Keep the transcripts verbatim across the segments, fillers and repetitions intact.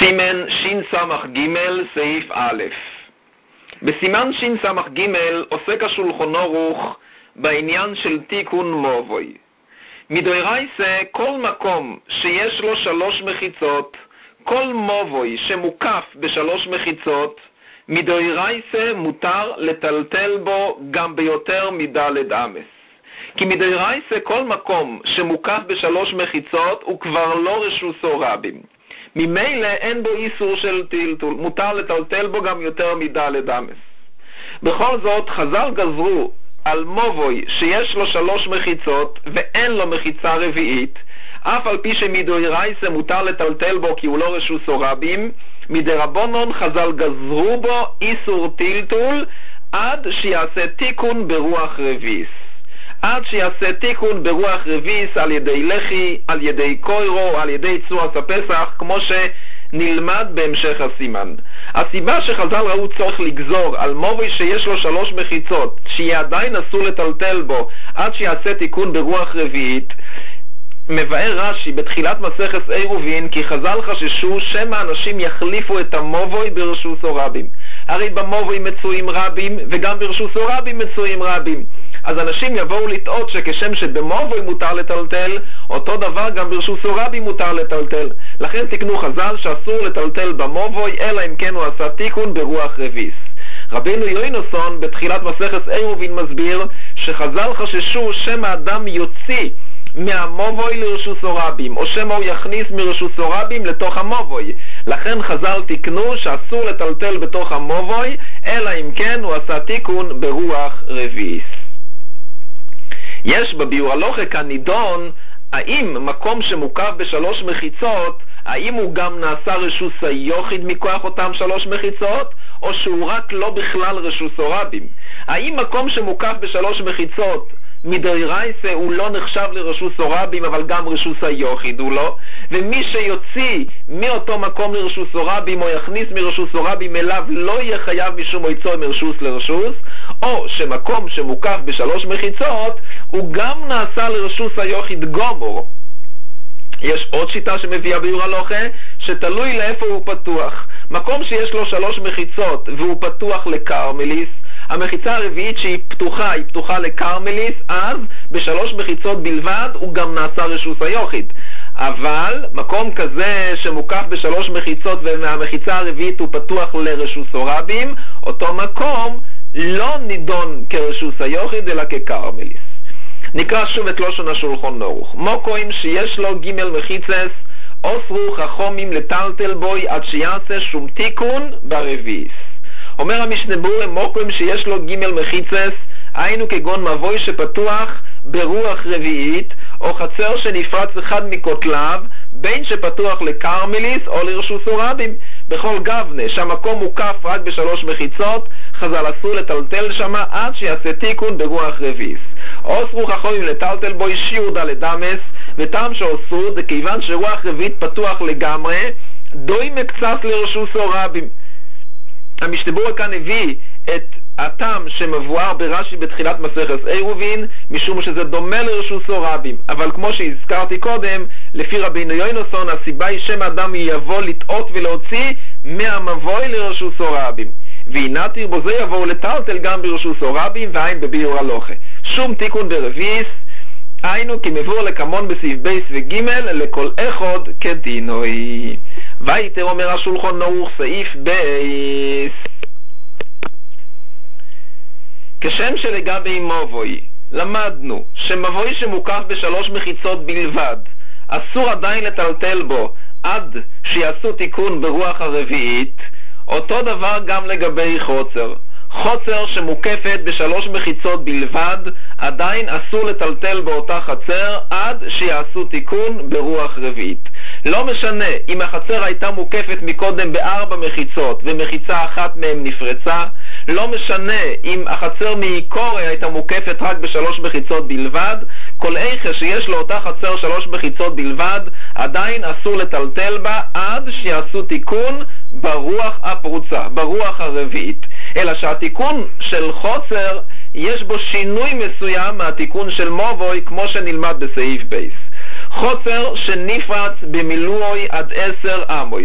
סימן שס"ג סעיף א'. בסימן שס"ג עוסק השולחן ערוך בעניין של תיקון מבוי. מדאורייתא כל מקום שיש לו שלוש מחיצות, כל מבוי שמוקף בשלוש מחיצות, מדאורייתא מותר לטלטל בו גם ביותר מדלת אמס. כי מדאורייתא כל מקום שמוקף בשלוש מחיצות הוא כבר לא רשוסו רבים. ממילא אין בו איסור של טלטול, מותר לטלטל בו גם יותר מדלת אמס. בכל זאת חז"ל גזרו על מבוי שיש לו שלוש מחיצות ואין לו מחיצה רביעית, אף על פי שמדאורייתא מותר לטלטל בו כי הוא לא רשוסו רבים, מדרבנן חז"ל גזרו בו איסור טלטול עד שיעשה תיקון ברוח רביעיס. עד שיעשה תיקון ברוח רביעיס על ידי לחי, על ידי קוירו, על ידי צורת הפסח, כמו שנלמד בהמשך הסימן. הסיבה שחז"ל ראו צורך לגזור על מבוי שיש לו שלוש מחיצות, שיהיה עדיין אסור לטלטל בו עד שיעשה תיקון ברוח רביעית, מבאר רש"י בתחילת מסכת עירובין כי חז"ל חששו שמא אנשים יחליפו את המבוי ברשוסו רבים. הרי במבוי מצויים רבים וגם ברשוסו רבים מצויים רבים. אז אנשים יבואו לטעות שכשם שבמבוי מותר לטלטל, אותו דבר גם ברשוסו רבים מותר לטלטל. לכן תקנו חז"ל שאסור לטלטל במבוי אלא אם כן הוא עשה תיקון ברוח רביעיס. רבינו יוינוסון בתחילת מסכת עירובין מסביר שחז"ל חששו שמא אדם יוציא מהמבוי לרשוסו רבים, או שמא הוא יכניס מרשוסו רבים לתוך המבוי. לכן חז"ל תקנו שאסור לטלטל בתוך המבוי אלא אם כן הוא עשה תיקון ברוח רביעיס. יש בביאור הלכה כנידון האם מקום שמוקף בשלוש מחיצות, האם הוא גם נעשה רשוסו יחיד מכוח אותם שלוש מחיצות, או שהוא רק לא בכלל רשוסו רבים. האם מקום שמוקף בשלוש מחיצות מדאורייתא הוא לא נחשב לרשוסו רבים אבל גם רשוסו יחיד הוא לא, ומי שיוציא מאותו מקום לרשוסו רבים או יכניס מרשוסו רבים אליו לא יהיה חייב משום מויצו מרשוס לרשוס, או שמקום שמוקף בשלוש מחיצות הוא גם נעשה לרשוסו יחיד גומור. יש עוד שיטה שמביאה ביאור הלכה שתלוי לאיפה הוא פתוח. מקום שיש לו שלוש מחיצות והוא פתוח לקרמליס, המחיצה הרביעית שהיא פתוחה, היא פתוחה לקרמליס, אז בשלוש מחיצות בלבד הוא גם נעשה רשוסו יחיד. אבל מקום כזה שמוקף בשלוש מחיצות ומהמחיצה הרביעית הוא פתוח לרשוסו רבים, אותו מקום לא נידון כרשוסו יחיד אלא כקרמליס. נקרא שוב את לשון השולחן ערוך. מוקוים שיש לו ג' מחיצס אוסרו חכמים לטלטל בוי עד שיעשה שום תיקון ברביעיס. אומר המשנה ברורה, מוקוים שיש לו ג' מחיצס, היינו כגון מבוי שפתוח ברוח רביעית, או חצר שנפרץ אחד מכותליו, בין שפתוח לקרמליס או לרשוסו רבים. בכל גבנה שהמקום מוקף רק בשלוש מחיצות, חז"ל אסור לטלטל שמה עד שיעשה תיקון ברוח רביעיס. אוסרו חכמים לטלטל בו שיעור דלת אמס, וטעם שאוסרו זה כיוון שרוח רביעית פתוח לגמרי, דוי מקצת לרשוסו רבים. המשנה ברורה כאן הביא את הטעם שמבואר ברש"י בתחילת מסכת עירובין, משום שזה דומה לרשוסו רבים. אבל כמו שהזכרתי קודם, לפי רבינו יוינוסון, הסיבה היא שם אדם יבוא לטעות ולהוציא מהמבוי לרשוסו רבים. והנתיר בו זה יבואו לטלטל גם ברשוסו רבים, והאין בביאור הלכה. שום תיקון ברביעיס, היינו כי מבואר לקמון בסעיף בייס וג' לכל אחד כדינוי. ויתר אומר השולחן ערוך סעיף בייס. כשם שלגבי מבוי למדנו שמבוי שמוקף בשלוש מחיצות בלבד אסור עדיין לטלטל בו עד שיעשו תיקון ברוח הרביעית, אותו דבר גם לגבי חוצר. חוצר שמוקפת בשלוש מחיצות בלבד עדיין אסור לטלטל באותה חצר עד שיעשו תיקון ברוח רביעית. לא משנה אם החצר הייתה מוקפת מקודם בארבע מחיצות ומחיצה אחת מהם נפרצה, לא משנה אם החצר מעיקורי הייתה מוקפת רק בשלוש מחיצות בלבד, כל איכה שיש לו אותה חצר שלוש מחיצות בלבד עדיין אסור לטלטל בה עד שיעשו תיקון ברוח הפרוצה, ברוח הרביעית. אלא שהתיקון של חוצר יש בו שינוי מסוים מהתיקון של מבוי כמו שנלמד בסעיף בייס. חוצר שנפרץ במילוי עד עשר אמויס,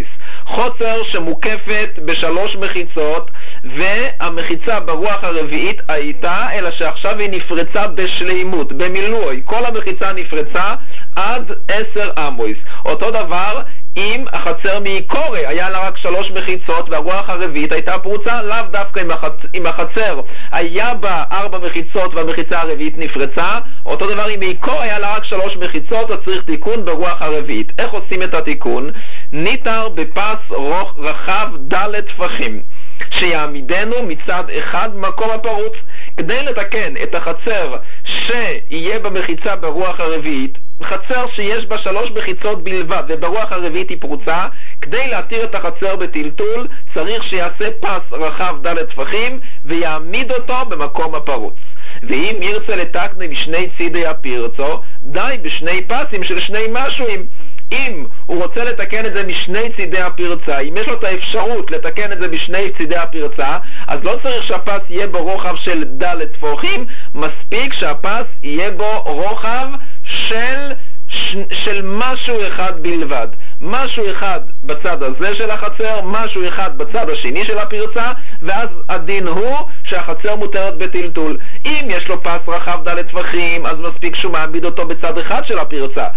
חוצר שמוקפת בשלוש מחיצות, והמחיצה ברוח הרביעית הייתה, אלא שעכשיו היא נפרצה בשלימות, במילוי. כל המחיצה נפרצה עד עשר אמויס. אותו דבר אם החצר מעיקורי היה לה רק שלוש מחיצות והרוח הרביעית הייתה פרוצה, לאו דווקא אם, החצ... אם החצר היה בה ארבע מחיצות והמחיצה הרביעית נפרצה, אותו דבר אם מעיקורי היה לה רק שלוש מחיצות, אז צריך תיקון ברוח הרביעית. איך עושים את התיקון? ניתר בפס רוח רחב ד' טפחים שיעמידנו מצד אחד מקום הפרוץ. כדי לתקן את החצר שיהיה במחיצה ברוח הרביעית, חצר שיש בה שלוש מחיצות בלבד וברוח הרביעית היא פרוצה, כדי להתיר את החצר בטלטול צריך שיעשה פס רחב ד' טפחים ויעמיד אותו במקום הפרוץ. ואם ירצה לתקן משני צידי הפרצו, די בשני פסים של שני משואים. אם הוא רוצה לתקן את זה משני צידי הפרצה, אם יש לו את האפשרות לתקן את זה בשני צידי הפרצה, אז לא צריך שהפס יהיה בו רוחב של ד' טפחים, מספיק שהפס יהיה בו רוחב של של משהו אחד בלבד, משהו אחד בצד הזה של החצר, משהו אחד בצד השני של הפרצה, ואז הדין הוא שהחצר מותרת בטלטול. אם יש לו פס רחב ד' טפחים, אז מספיק שהוא מעמיד אותו בצד אחד של הפרצה,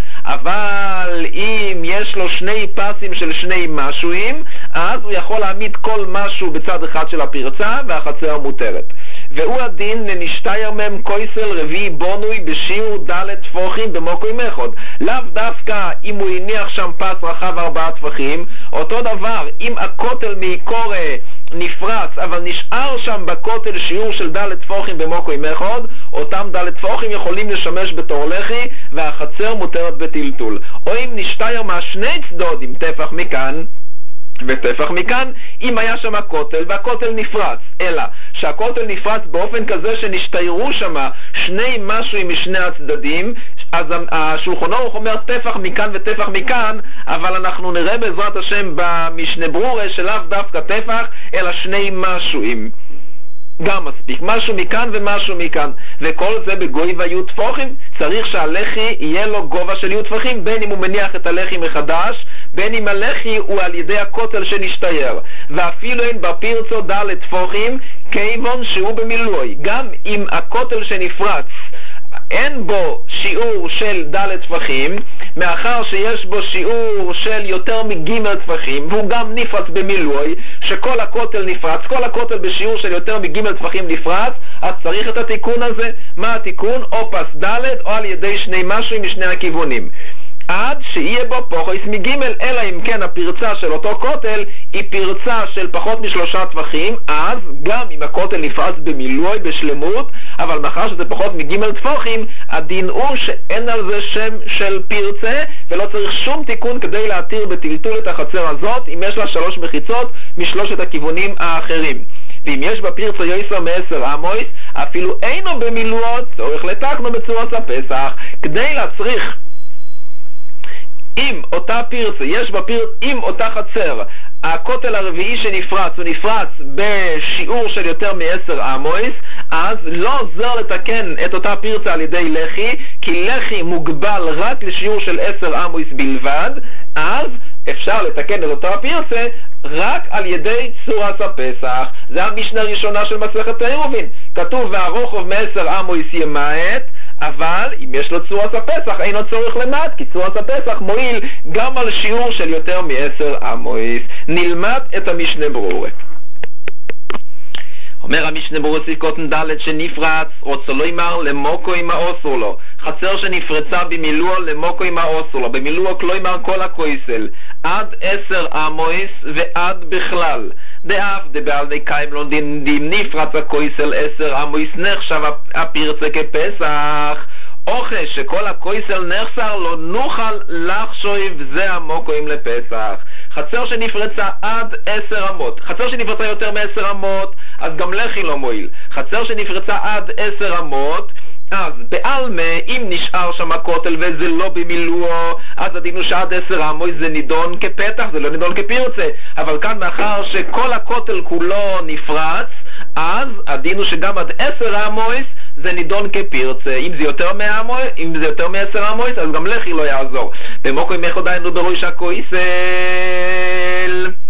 אבל אם יש לו שני פסים של שני משואים, אז הוא יכול להעמיד כל משהו בצד אחד של הפרצה והחצר מותרת. והוא הדין לנשתייר מם קויסל רביעי בונוי בשיעור ד' טפחים במוקוי מחוד. לאו דווקא אם הוא הניח שם פס רחב ארבעה טפחים, אותו דבר אם הכותל מעיקור נפרץ אבל נשאר שם בכותל שיעור של ד' טפחים במוקוי מחוד, אותם ד' טפחים יכולים לשמש בתור לחי והחצר מותרת בטלטול. או אם נשתייר מהשני צדוד עם טפח מכאן וטפח מכאן, אם היה שם הכותל והכותל נפרץ, אלא שהכותל נפרץ באופן כזה שנשתיירו שם שני משהו משני הצדדים, אז השולחן ערוך אומר טפח מכאן וטפח מכאן, אבל אנחנו נראה בעזרת השם במשנה ברורה שלאו דווקא טפח אלא שני משואים גם מספיק, משהו מכאן ומשהו מכאן, וכל זה בגוי ויהיו טפחים. צריך שהלחי יהיה לו גובה של יהיו טפחים, בין אם הוא מניח את הלחי מחדש, בין אם הלחי הוא על ידי הכותל שנשתייר, ואפילו אין בפרצו ד' טפחים כיוון שהוא במילוי. גם אם הכותל שנפרץ אין בו שיעור של ד' טפחים, מאחר שיש בו שיעור של יותר מג' טפחים והוא גם נפרץ במילוי, שכל הכותל נפרץ, כל הכותל בשיעור של יותר מג' טפחים נפרץ, אז צריך את התיקון הזה. מה התיקון? או פס ד' או על ידי שני משהו משני הכיוונים, עד שיהיה בו פוחויס מגימל, אלא אם כן הפרצה של אותו כותל היא פרצה של פחות משלושה טפחים, אז גם אם הכותל נפרץ במילוי בשלמות, אבל מאחר שזה פחות מגימל טפחים, הדין הוא שאין על זה שם של פרצה ולא צריך שום תיקון כדי להתיר בטלטול את החצר הזאת אם יש לה שלוש מחיצות משלושת הכיוונים האחרים. ואם יש בפרצה יויסר מעשר אמויס, אפילו אינו במילואות, צורך לתקנו בצורת הפסח. כדי להצריך אם אותה פרצה, יש בפרצה, אם אותה חצר, הכותל הרביעי שנפרץ הוא נפרץ בשיעור של יותר מעשר אמויס, אז לא עוזר לתקן את אותה פרצה על ידי לחי, כי לחי מוגבל רק לשיעור של עשר אמויס בלבד, אז אפשר לתקן את אותה פרצה רק על ידי צורת הפסח. זה המשנה הראשונה של מסכת העירובין, כתוב והרוחב מעשר אמויס ימעט, אבל אם יש לו צורת הפסח אינו צורך למעט, כי צורת הפסח מועיל גם על שיעור של יותר מעשר אמויס. נלמד את המשנה ברורה. אומר המשנה ברורה סיקותן ד' שנפרץ רוצה לא ימר למוקו עם האוסר לו, חצר שנפרצה במילוע למוקו עם האוסר לו, במילוע לא ימר כל הכויסל עד עשר אמויס ועד בכלל דאף דבעל נקיים לא דים נפרץ הכויסל עשר אמויס נחשב הפרצה כפסח, אוכל שכל הכויסל נחסר לא נוכל לחשוב זה המוקוים לפסח. חצר שנפרצה עד עשר אמות, חצר שנפרצה יותר מעשר אמות אז גם לחי לא מועיל. חצר שנפרצה עד עשר אמות, אז בעלמה אם נשאר שם הכותל וזה לא במילואו, אז עדינו שעד עשר אמות זה נידון כפתח, זה לא נידון כפרצה. אבל כאן מאחר שכל הכותל כולו נפרץ, אז עדינו שגם עד עשר אמות זה נידון כפרצה. אם זה יותר מאמות, אם זה יותר מעשר אמות, אז גם לחי לא יעזור. במוקוי מחודיינו בראש הכויסל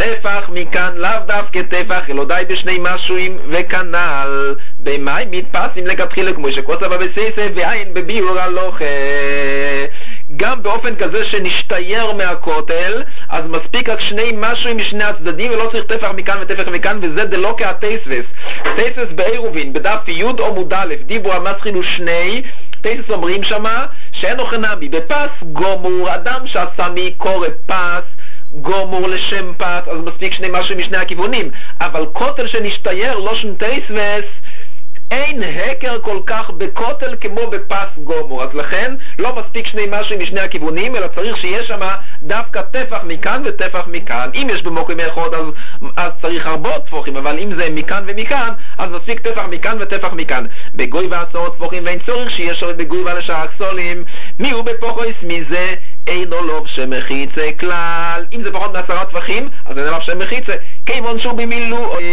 טפח מכאן לאו דווקא טפח, אלא די בשני משויים, וכנ"ל במאי מתפסים לכתחילה כמו שקוצבה בסייסה ועין בביור הלוכה. גם באופן כזה שנשתייר מהכותל, אז מספיק רק שני משויים משני הצדדים, ולא צריך טפח מכאן וטפח מכאן, וזה דלא כהטייסבס. טייסבס בעירובין, בדף י' עמוד א', דיבור המסחין הוא שני, טייסבס אומרים שמה, שאין אוכנמי, בפס גומור, אדם שעשה מקורא פס, גומור לשם פס, אז מספיק שני משהו משני הכיוונים, אבל כותל שנשתייר, לא שום טייסבס, אין הקר כל כך בכותל כמו בפס גומור, אז לכן לא מספיק שני משהו משני הכיוונים, אלא צריך שיהיה שם דווקא טפח מכאן וטפח מכאן. אם יש במוקרים אחד אז, אז צריך הרבה טפוחים, אבל אם זה מכאן ומכאן אז מספיק טפח מכאן וטפח מכאן. בגוי ועשרות טפוחים ואין צורך שיש שם בגוי ועשרה אקסולים. מי הוא בפוחויס מזה? אינו לוב שמחיצה כלל. אם זה פחות מעשרה טפחים אז אין לוב שמחיצה, כיוון שהוא במילוי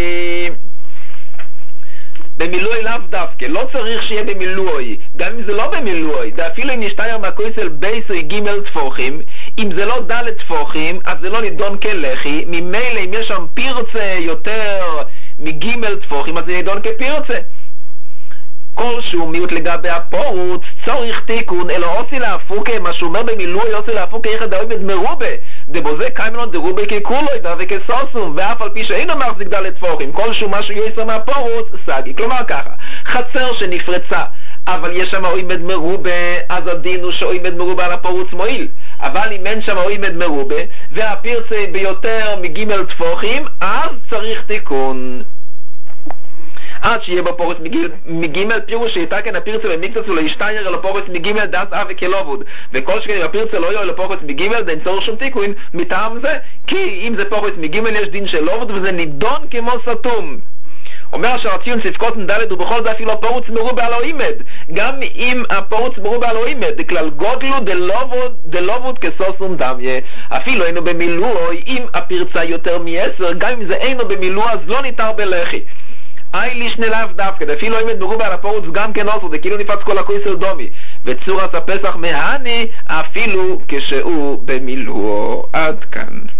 במילוי לאו דווקא, לא צריך שיהיה במילוי, גם אם זה לא במילוי, ואפילו אם נשתייר מהכויסל בייס או ג' תפוחים, אם זה לא ד' תפוחים, אז זה לא נידון כלחי, ממילא אם יש שם פרצה יותר מג' תפוחים, אז זה נידון כפרצה. כלשהו מיעוט לגבי הפורוץ, צורך תיקון, אלא עושי להפוקה, מה שהוא אומר במילוי, עושי להפוקה יחד האויבד מרובה, דבוזה קיימלון דרובה ככולוי וכסוסום, ואף על פי שאינו מחזיק ד' תפוחים, כלשהו משהו יועסר מהפורוץ, סגי. כלומר ככה, חצר שנפרצה, אבל יש שם אויבד מרובה, אז הדין הוא שאויבד מרובה על הפורוץ מועיל. אבל אם אין שם אויבד מרובה, והפרצה ביותר מג' תפוחים, אז צריך תיקון. עד שיהיה בפורס מגימל פירוש שיתקן הפרצה במקצת ולהשתייר אל הפורס מגימל דעת אב וכלובוד, וכל שכן אם הפרצה לא יהיה אל הפורס מגימל דין צורך שום תיקון מטעם זה, כי אם זה פורס מגימל יש דין של לובוד וזה נידון כמו סתום. אומר השרציון ספקות נדלת ובכל זה אפילו הפורץ מרובה על האוימד, גם אם הפורץ מרובה על האוימד דכלל גודלו דלובוד, דלובוד כסוסום דמיה, אפילו אינו במילוי, אם הפרצה יותר מ-עשר, גם אם זה אינו במילוי אז לא ניתר בלחי. אי לישנה לאו דווקא, אפילו אם מרובה על הפורוץ גם כן עושו, זה כאילו נפץ כל הכויסל דומי, וצורת הפסח מהני אפילו כשהוא במילואו. עד כאן.